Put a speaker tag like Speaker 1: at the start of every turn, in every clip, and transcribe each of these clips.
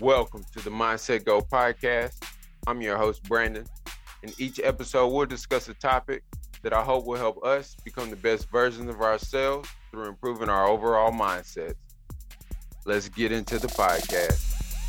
Speaker 1: Welcome to the Mindset Go podcast. I'm your host, Brandon. In each episode, we'll discuss a topic that I hope will help us become the best versions of ourselves through improving our overall mindsets. Let's get into the podcast.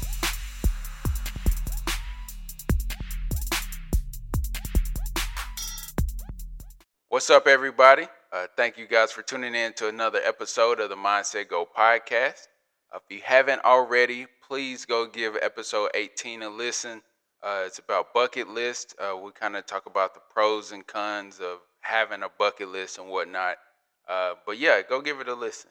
Speaker 1: What's up, everybody? Thank you guys for tuning in to another episode of the Mindset Go podcast. If you haven't already, please go give episode 18 a listen. It's about bucket list. We kind of talk about the pros and cons of having a bucket list and whatnot. But yeah, go give it a listen.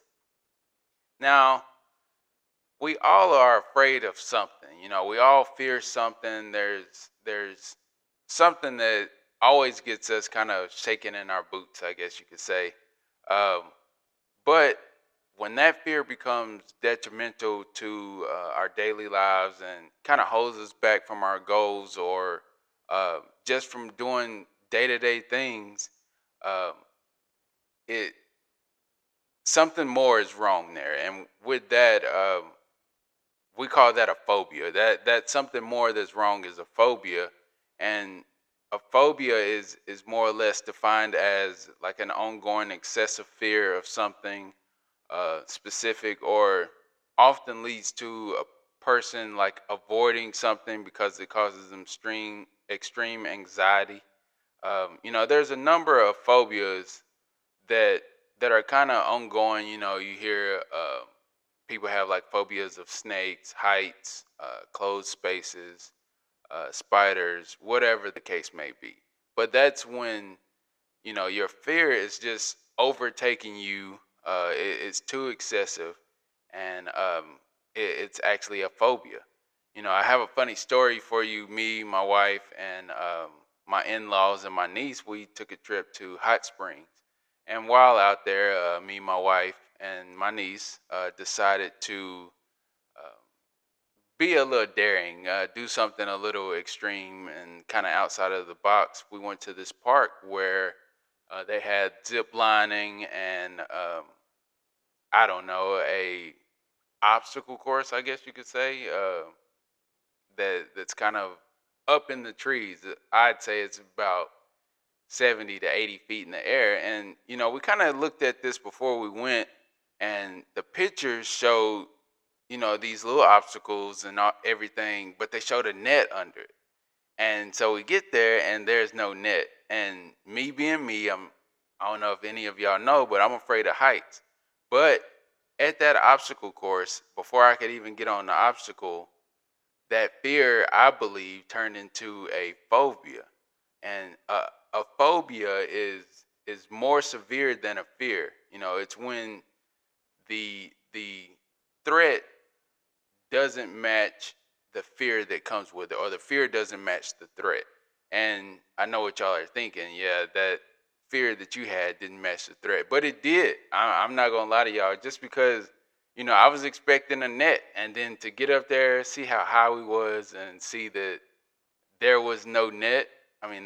Speaker 1: Now, we all are afraid of something. We all fear something. There's something that always gets us kind of shaking in our boots, I guess you could say. Um, but when that fear becomes detrimental to our daily lives and kind of holds us back from our goals or just from doing day-to-day things, um, it something more is wrong there. And with that, we call that a phobia. That something more that's wrong is a phobia, and a phobia is more or less defined as like an ongoing excessive fear of something specific, or often leads to a person like avoiding something because it causes them extreme anxiety. There's a number of phobias that are kind of ongoing. You hear people have like phobias of snakes, heights, closed spaces, spiders, whatever the case may be. But that's when your fear is just overtaking you. It's too excessive, and it's actually a phobia. I have a funny story for you. Me, my wife, and my in-laws and my niece, we took a trip to Hot Springs. And while out there, me, my wife, and my niece decided to uh, be a little daring, do something a little extreme and kind of outside of the box. We went to this park where they had zip lining and I don't know, a obstacle course, I guess you could say, that's kind of up in the trees. I'd say it's about 70 to 80 feet in the air. And, we kind of looked at this before we went, and the pictures showed, these little obstacles and everything, but they showed a net under it. And so we get there, and there's no net. And me being me, I don't know if any of y'all know, but I'm afraid of heights. But at that obstacle course, before I could even get on the obstacle, that fear, I believe, turned into a phobia. And a phobia is more severe than a fear. It's when the threat doesn't match the fear that comes with it, or the fear doesn't match the threat. And I know what y'all are thinking. Yeah, that fear that you had didn't match the threat, but it did. I'm not gonna lie to y'all. Just because I was expecting a net, and then to get up there, see how high we was, and see that there was no net. I mean,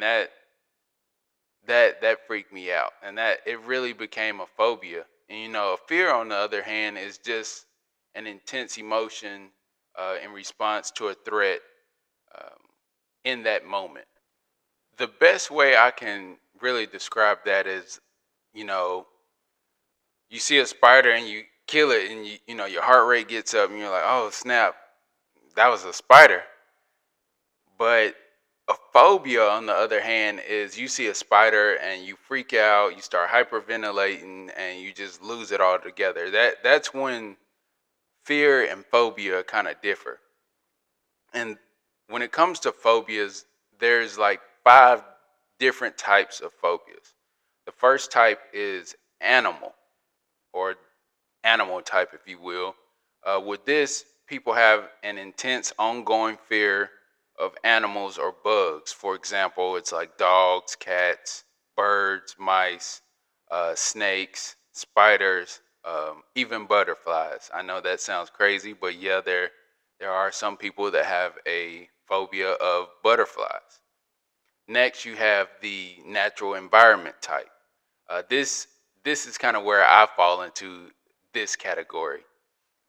Speaker 1: that freaked me out, and that it really became a phobia. And a fear, on the other hand, is just an intense emotion in response to a threat um, in that moment. The best way I can really describe that is, you know, you see a spider and you kill it, and your heart rate gets up, and you're like, oh snap, that was a spider. But a phobia, on the other hand, is you see a spider and you freak out, you start hyperventilating, and you just lose it all together. That's when fear and phobia kind of differ. And when it comes to phobias, there's like 5 different types of phobias. The first type is animal, or animal type, if you will. With this, people have an intense, ongoing fear of animals or bugs. For example, it's like dogs, cats, birds, mice, snakes, spiders, even butterflies. I know that sounds crazy, but yeah, there are some people that have a phobia of butterflies. Next, you have the natural environment type. This is kind of where I fall into this category.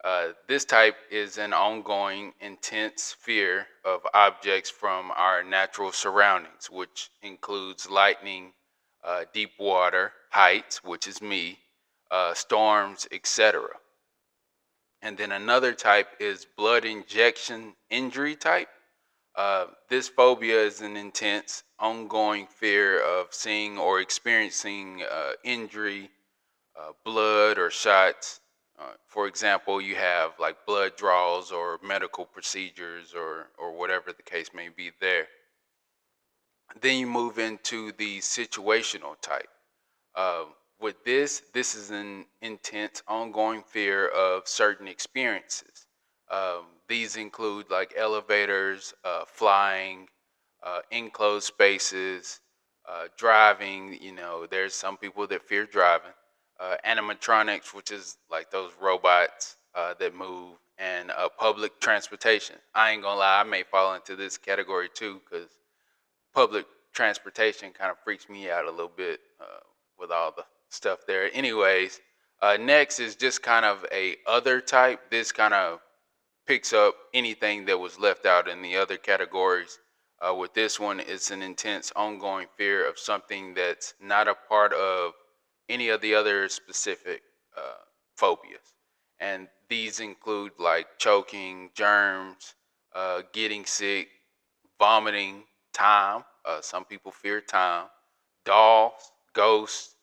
Speaker 1: This type is an ongoing, intense fear of objects from our natural surroundings, which includes lightning, deep water, heights, which is me, storms, etc. And then another type is blood injection injury type. This phobia is an intense, ongoing fear of seeing or experiencing injury, blood, or shots. For example, you have like blood draws or medical procedures or whatever the case may be there. Then you move into the situational type. Uh, with this is an intense, ongoing fear of certain experiences. These include like elevators, flying, enclosed spaces, driving. There's some people that fear driving. Animatronics, which is like those robots that move, and public transportation. I ain't gonna lie, I may fall into this category too, because public transportation kind of freaks me out a little bit with all the stuff there. Anyways, next is just kind of a other type. This kind of picks up anything that was left out in the other categories. With this one, it's an intense, ongoing fear of something that's not a part of any of the other specific phobias. And these include like choking, germs, getting sick, vomiting, time. Some people fear time. Dolls, ghosts,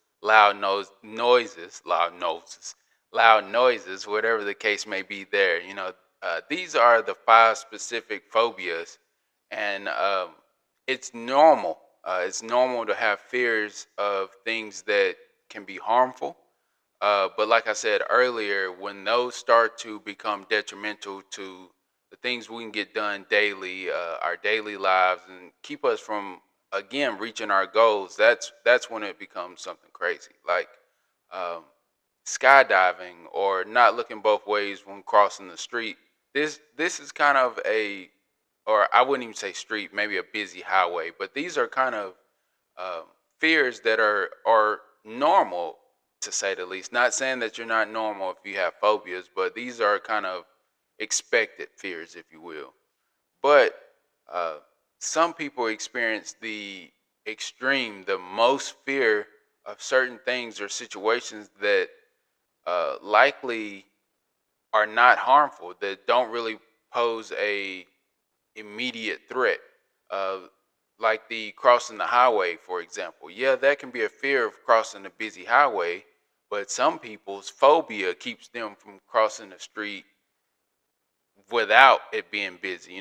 Speaker 1: loud noises, whatever the case may be there. These are the five specific phobias, and it's normal. It's normal to have fears of things that can be harmful. But like I said earlier, when those start to become detrimental to the things we can get done daily, our daily lives, and keep us from again reaching our goals, that's when it becomes something crazy, like um, skydiving or not looking both ways when crossing the street. This is kind of or I wouldn't even say street, maybe a busy highway, but these are kind of fears that are normal, to say the least. Not saying that you're not normal if you have phobias, but these are kind of expected fears, if you will. But uh, some people experience the most fear of certain things or situations that likely are not harmful, that don't really pose a immediate threat. Uh, like the crossing the highway, for example. Yeah, that can be a fear of crossing a busy highway, but some people's phobia keeps them from crossing the street without it being busy.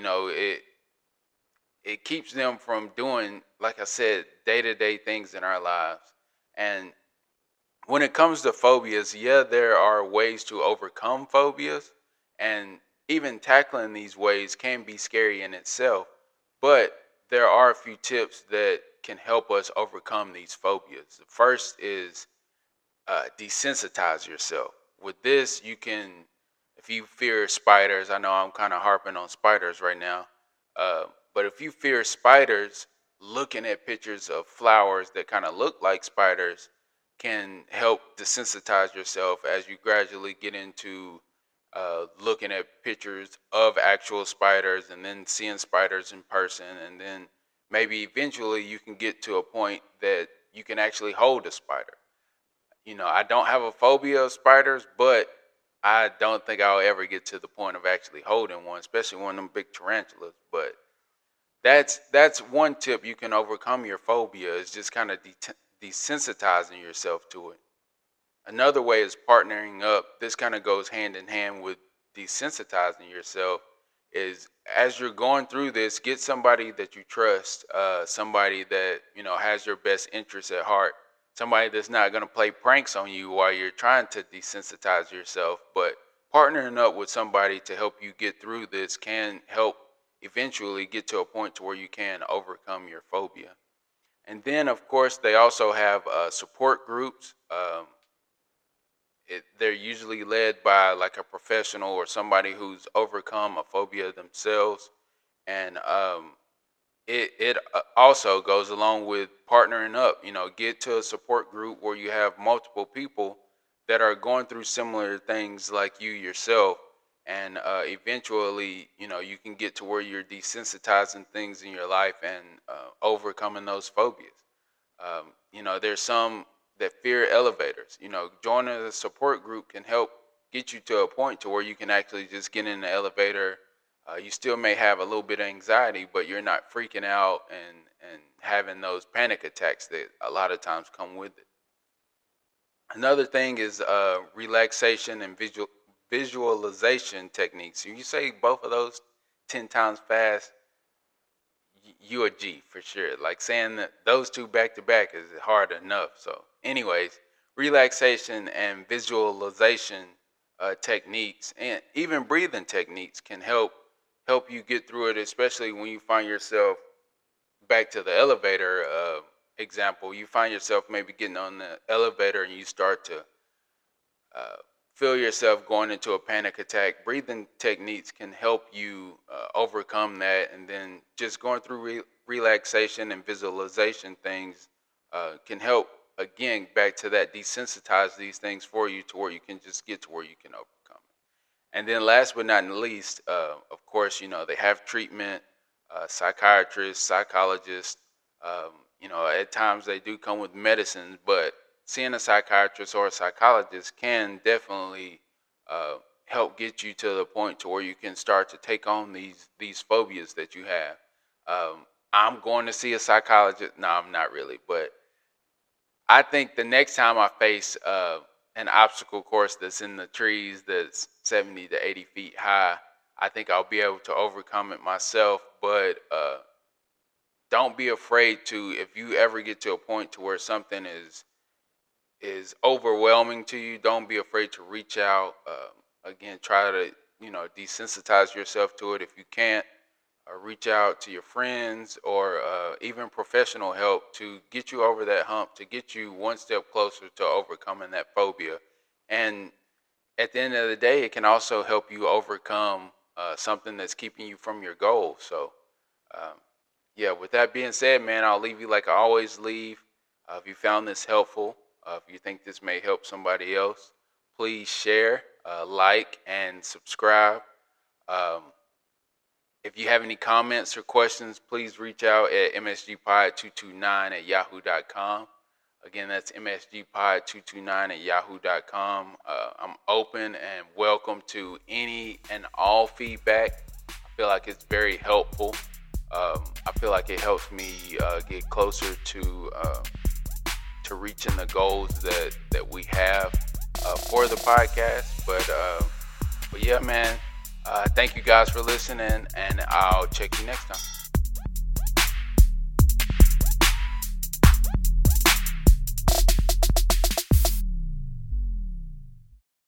Speaker 1: It keeps them from doing, like I said, day to day things in our lives. And when it comes to phobias, yeah, there are ways to overcome phobias, and even tackling these ways can be scary in itself. But there are a few tips that can help us overcome these phobias. The first is desensitize yourself. With this, you can, if you fear spiders, I know I'm kind of harping on spiders right now, but if you fear spiders, looking at pictures of flowers that kind of look like spiders can help desensitize yourself as you gradually get into looking at pictures of actual spiders and then seeing spiders in person. And then maybe eventually you can get to a point that you can actually hold a spider. I don't have a phobia of spiders, but I don't think I'll ever get to the point of actually holding one, especially one of them big tarantulas. But that's one tip you can overcome your phobia, is just kind of desensitizing yourself to it. Another way is partnering up. This kind of goes hand in hand with desensitizing yourself. Is as you're going through this, get somebody that you trust, somebody that has your best interests at heart, somebody that's not going to play pranks on you while you're trying to desensitize yourself. But partnering up with somebody to help you get through this can help eventually get to a point to where you can overcome your phobia. And then, of course, they also have support groups. They're usually led by like a professional or somebody who's overcome a phobia themselves. And it also goes along with partnering up. Get to a support group where you have multiple people that are going through similar things like you yourself, and eventually, you can get to where you're desensitizing things in your life and overcoming those phobias. There's some that fear elevators. Joining a support group can help get you to a point to where you can actually just get in the elevator. You still may have a little bit of anxiety, but you're not freaking out and having those panic attacks that a lot of times come with it. Another thing is relaxation and visualization techniques. If you say both of those 10 times fast, you a G for sure. Like saying that those two back to back is hard enough. So, anyways, relaxation and visualization techniques and even breathing techniques can help you get through it, especially when you find yourself back to the elevator example. You find yourself maybe getting on the elevator and you start to feel yourself going into a panic attack. Breathing techniques can help you overcome that, and then just going through relaxation and visualization things can help, again, back to that, desensitize these things for you to where you can just get to where you can overcome it. And then last but not least, of course, they have treatment, psychiatrists, psychologists. At times they do come with medicines, but seeing a psychiatrist or a psychologist can definitely help get you to the point to where you can start to take on these phobias that you have. I'm going to see a psychologist. No, I'm not really, but I think the next time I face an obstacle course that's in the trees that's 70 to 80 feet high, I think I'll be able to overcome it myself. But don't be afraid to, if you ever get to a point to where something is overwhelming to you, don't be afraid to reach out. Again, try to desensitize yourself to it. If you can't, reach out to your friends or even professional help to get you over that hump, to get you one step closer to overcoming that phobia. And at the end of the day, it can also help you overcome something that's keeping you from your goal. So, with that being said, man, I'll leave you like I always leave. If you found this helpful, if you think this may help somebody else, please share, like, and subscribe. If you have any comments or questions, please reach out at msgpod229@yahoo.com. Again, that's msgpod229@yahoo.com. I'm open and welcome to any and all feedback. I feel like it's very helpful. I feel like it helps me get closer to reaching the goals that we have for the podcast. But yeah, man. Thank you guys for listening, and I'll check you next time.